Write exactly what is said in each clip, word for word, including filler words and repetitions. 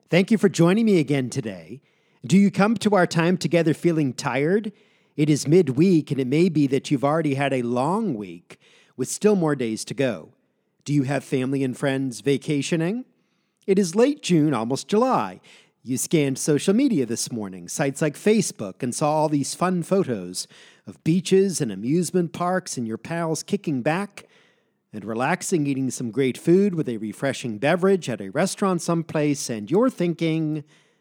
Thank you for joining me again today. Do you come to our time together feeling tired? It is midweek, and it may be that you've already had a long week with still more days to go. Do you have family and friends vacationing? It is late June, almost July. You scanned social media this morning, sites like Facebook, and saw all these fun photos of beaches and amusement parks and your pals kicking back and relaxing, eating some great food with a refreshing beverage at a restaurant someplace, and you're thinking,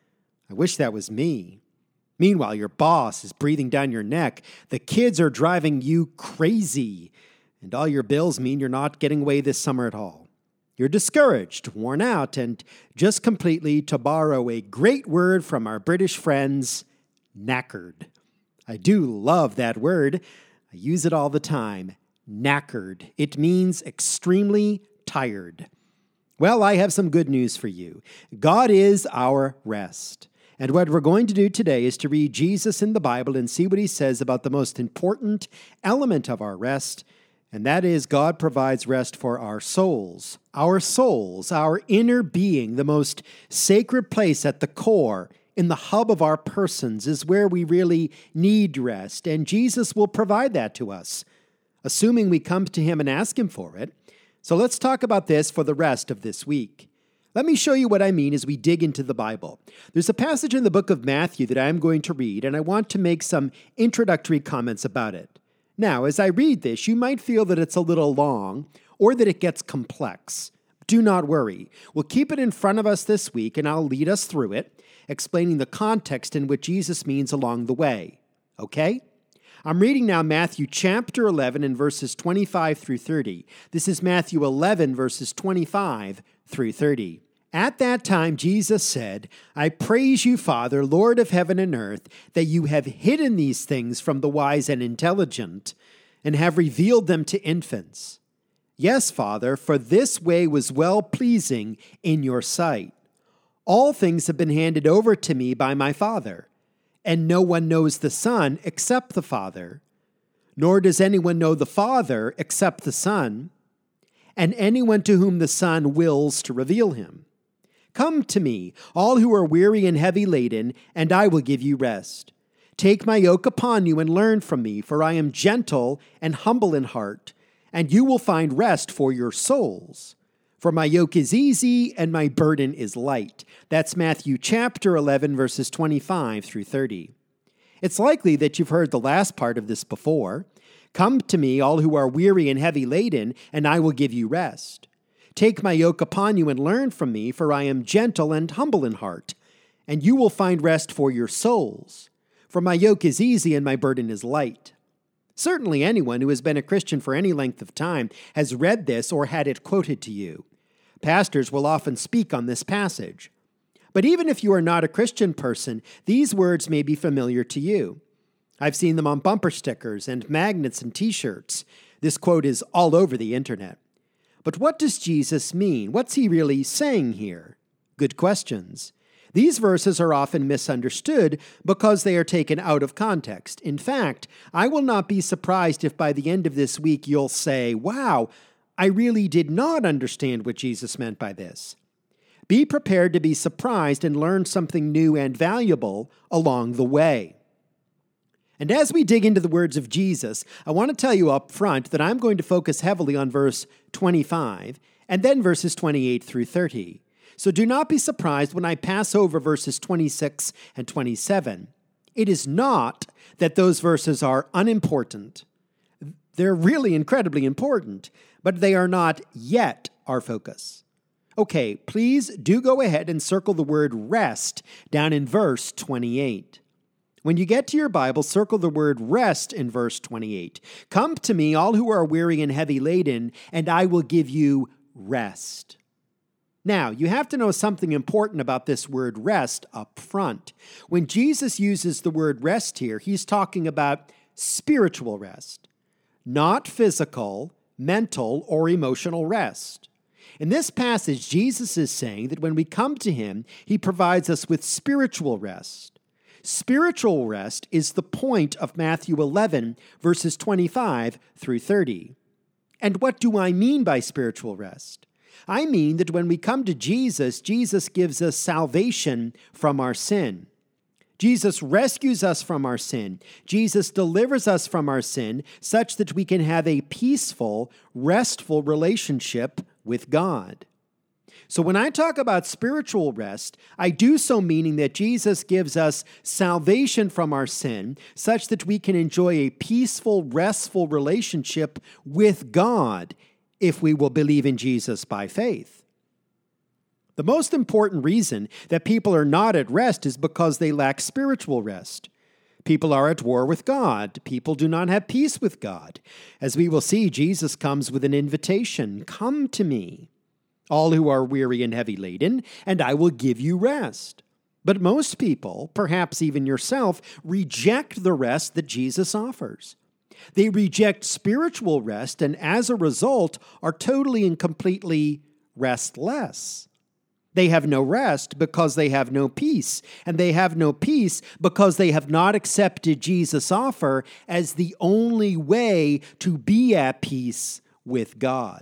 I wish that was me. Meanwhile, your boss is breathing down your neck, the kids are driving you crazy, and all your bills mean you're not getting away this summer at all. You're discouraged, worn out, and just completely, to borrow a great word from our British friends, knackered. I do love that word. I use it all the time. Knackered. It means extremely tired. Well, I have some good news for you. God is our rest. And what we're going to do today is to read Jesus in the Bible and see what he says about the most important element of our rest, and that is God provides rest for our souls. Our souls, our inner being, the most sacred place at the core, in the hub of our persons, is where we really need rest, and Jesus will provide that to us, assuming we come to him and ask him for it. So let's talk about this for the rest of this week. Let me show you what I mean as we dig into the Bible. There's a passage in the book of Matthew that I'm going to read, and I want to make some introductory comments about it. Now, as I read this, you might feel that it's a little long or that it gets complex. Do not worry. We'll keep it in front of us this week, and I'll lead us through it, explaining the context in which Jesus means along the way. Okay? I'm reading now Matthew chapter eleven and verses twenty-five through thirty. This is Matthew eleven, verses twenty-five through thirty. At that time, Jesus said, I praise you, Father, Lord of heaven and earth, that you have hidden these things from the wise and intelligent, and have revealed them to infants. Yes, Father, for this way was well-pleasing in your sight. All things have been handed over to me by my Father, and no one knows the Son except the Father, nor does anyone know the Father except the Son, and anyone to whom the Son wills to reveal him. Come to me, all who are weary and heavy laden, and I will give you rest. Take my yoke upon you and learn from me, for I am gentle and humble in heart, and you will find rest for your souls. For my yoke is easy and my burden is light. That's Matthew chapter eleven, verses twenty-five through thirty. It's likely that you've heard the last part of this before. Come to me, all who are weary and heavy laden, and I will give you rest. Take my yoke upon you and learn from me, for I am gentle and humble in heart, and you will find rest for your souls. For my yoke is easy and my burden is light. Certainly anyone who has been a Christian for any length of time has read this or had it quoted to you. Pastors will often speak on this passage. But even if you are not a Christian person, these words may be familiar to you. I've seen them on bumper stickers and magnets and t-shirts. This quote is all over the internet. But what does Jesus mean? What's he really saying here? Good questions. These verses are often misunderstood because they are taken out of context. In fact, I will not be surprised if by the end of this week you'll say, wow, I really did not understand what Jesus meant by this. Be prepared to be surprised and learn something new and valuable along the way. And as we dig into the words of Jesus, I want to tell you up front that I'm going to focus heavily on verse twenty-five and then verses twenty-eight through thirty. So do not be surprised when I pass over verses twenty-six and twenty-seven. It is not that those verses are unimportant. They're really incredibly important, but they are not yet our focus. Okay, please do go ahead and circle the word rest down in verse twenty-eight. When you get to your Bible, circle the word rest in verse twenty-eight. Come to me, all who are weary and heavy laden, and I will give you rest. Now, you have to know something important about this word rest up front. When Jesus uses the word rest here, he's talking about spiritual rest, not physical, mental, or emotional rest. In this passage, Jesus is saying that when we come to him, he provides us with spiritual rest. Spiritual rest is the point of Matthew eleven, verses twenty-five through thirty. And what do I mean by spiritual rest? I mean that when we come to Jesus, Jesus gives us salvation from our sin. Jesus rescues us from our sin. Jesus delivers us from our sin such that we can have a peaceful, restful relationship with God. So when I talk about spiritual rest, I do so meaning that Jesus gives us salvation from our sin such that we can enjoy a peaceful, restful relationship with God if we will believe in Jesus by faith. The most important reason that people are not at rest is because they lack spiritual rest. People are at war with God. People do not have peace with God. As we will see, Jesus comes with an invitation, "Come to me, all who are weary and heavy laden, and I will give you rest." But most people, perhaps even yourself, reject the rest that Jesus offers. They reject spiritual rest and as a result are totally and completely restless. They have no rest because they have no peace, and they have no peace because they have not accepted Jesus' offer as the only way to be at peace with God.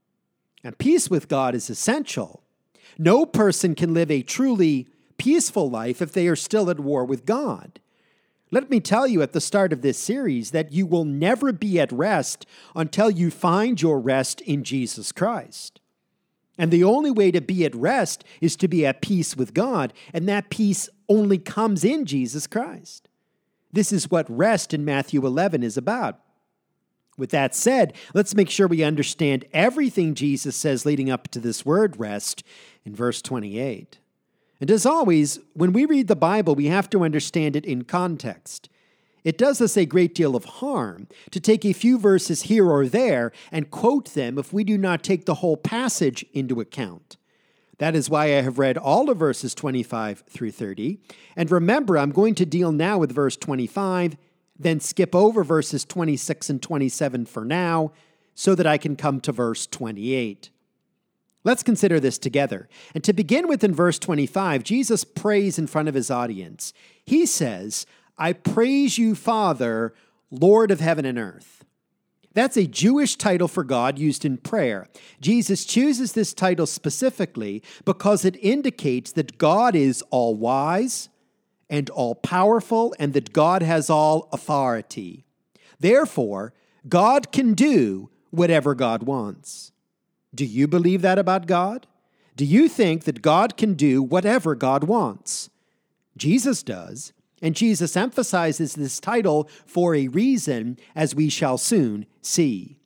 And peace with God is essential. No person can live a truly peaceful life if they are still at war with God. Let me tell you at the start of this series that you will never be at rest until you find your rest in Jesus Christ. And the only way to be at rest is to be at peace with God, and that peace only comes in Jesus Christ. This is what rest in Matthew eleven is about. With that said, let's make sure we understand everything Jesus says leading up to this word rest in verse twenty-eight. And as always, when we read the Bible, we have to understand it in context. It does us a great deal of harm to take a few verses here or there and quote them if we do not take the whole passage into account. That is why I have read all of verses twenty-five through thirty. And remember, I'm going to deal now with verse twenty-five, then skip over verses twenty-six and twenty-seven for now, so that I can come to verse twenty-eight. Let's consider this together. And to begin with, in verse twenty-five, Jesus prays in front of his audience. He says, "I praise you, Father, Lord of heaven and earth." That's a Jewish title for God used in prayer. Jesus chooses this title specifically because it indicates that God is all-wise and all-powerful and that God has all authority. Therefore, God can do whatever God wants. Do you believe that about God? Do you think that God can do whatever God wants? Jesus does. And Jesus emphasizes this title for a reason, as we shall soon see.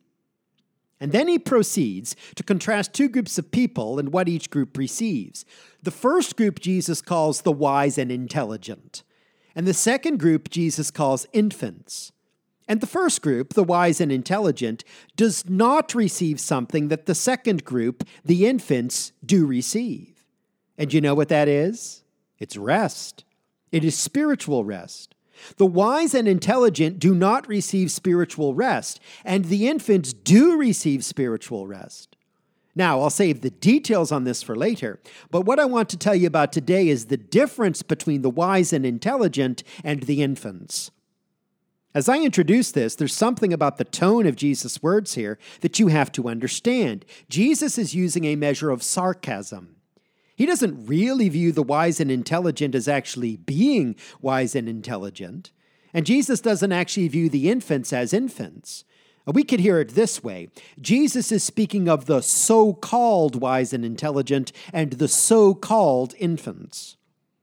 And then he proceeds to contrast two groups of people and what each group receives. The first group Jesus calls the wise and intelligent, and the second group Jesus calls infants. And the first group, the wise and intelligent, does not receive something that the second group, the infants, do receive. And you know what that is? It's rest. It is spiritual rest. The wise and intelligent do not receive spiritual rest, and the infants do receive spiritual rest. Now, I'll save the details on this for later, but what I want to tell you about today is the difference between the wise and intelligent and the infants. As I introduce this, there's something about the tone of Jesus' words here that you have to understand. Jesus is using a measure of sarcasm. He doesn't really view the wise and intelligent as actually being wise and intelligent. And Jesus doesn't actually view the infants as infants. We could hear it this way. Jesus is speaking of the so-called wise and intelligent and the so-called infants.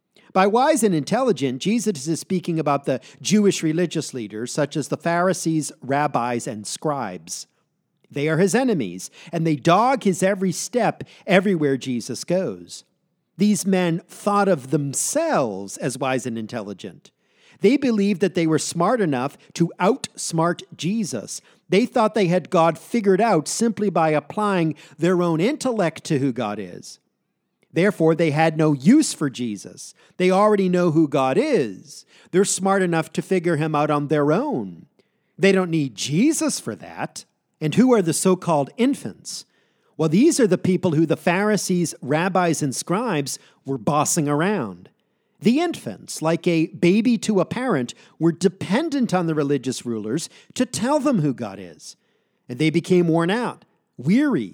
By wise and intelligent, Jesus is speaking about the Jewish religious leaders, such as the Pharisees, rabbis, and scribes. They are his enemies, and they dog his every step everywhere Jesus goes. These men thought of themselves as wise and intelligent. They believed that they were smart enough to outsmart Jesus. They thought they had God figured out simply by applying their own intellect to who God is. Therefore, they had no use for Jesus. They already know who God is. They're smart enough to figure him out on their own. They don't need Jesus for that. And who are the so-called infants? Well, these are the people who the Pharisees, rabbis, and scribes were bossing around. The infants, like a baby to a parent, were dependent on the religious rulers to tell them who God is. And they became worn out, weary,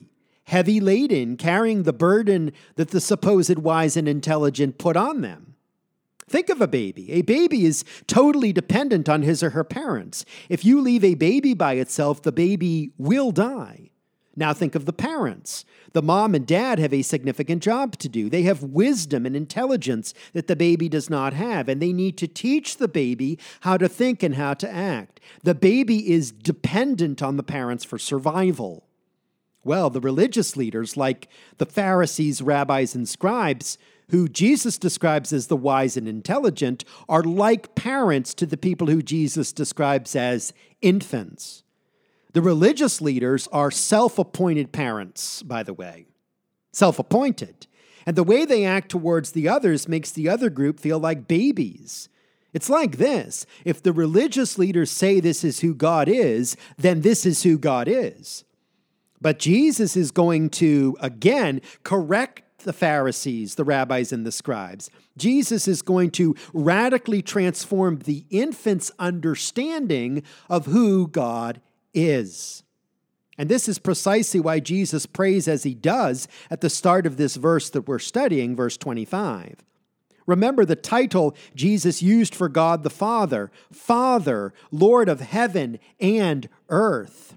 heavy laden, carrying the burden that the supposed wise and intelligent put on them. Think of a baby. A baby is totally dependent on his or her parents. If you leave a baby by itself, the baby will die. Now think of the parents. The mom and dad have a significant job to do. They have wisdom and intelligence that the baby does not have, and they need to teach the baby how to think and how to act. The baby is dependent on the parents for survival. Well, the religious leaders, like the Pharisees, rabbis, and scribes, who Jesus describes as the wise and intelligent, are like parents to the people who Jesus describes as infants. The religious leaders are self-appointed parents, by the way. Self-appointed. And the way they act towards the others makes the other group feel like babies. It's like this. If the religious leaders say this is who God is, then this is who God is. But Jesus is going to, again, correct the Pharisees, the rabbis, and the scribes. Jesus is going to radically transform the infant's understanding of who God is. And this is precisely why Jesus prays as he does at the start of this verse that we're studying, verse twenty-five. Remember the title Jesus used for God the Father, Father, Lord of heaven and earth.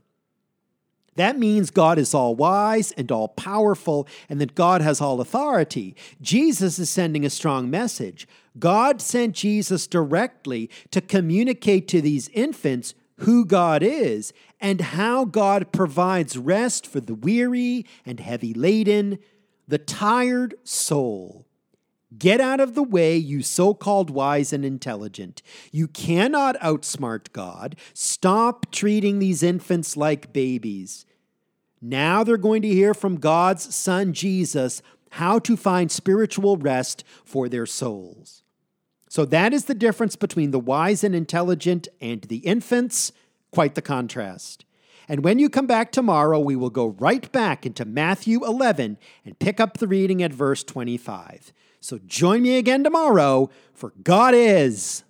That means God is all-wise and all-powerful, and that God has all authority. Jesus is sending a strong message. God sent Jesus directly to communicate to these infants who God is and how God provides rest for the weary and heavy laden, the tired soul. Get out of the way, you so-called wise and intelligent. You cannot outsmart God. Stop treating these infants like babies. Now they're going to hear from God's Son, Jesus, how to find spiritual rest for their souls. So that is the difference between the wise and intelligent and the infants. Quite the contrast. And when you come back tomorrow, we will go right back into Matthew eleven and pick up the reading at verse twenty-five. So join me again tomorrow, for God is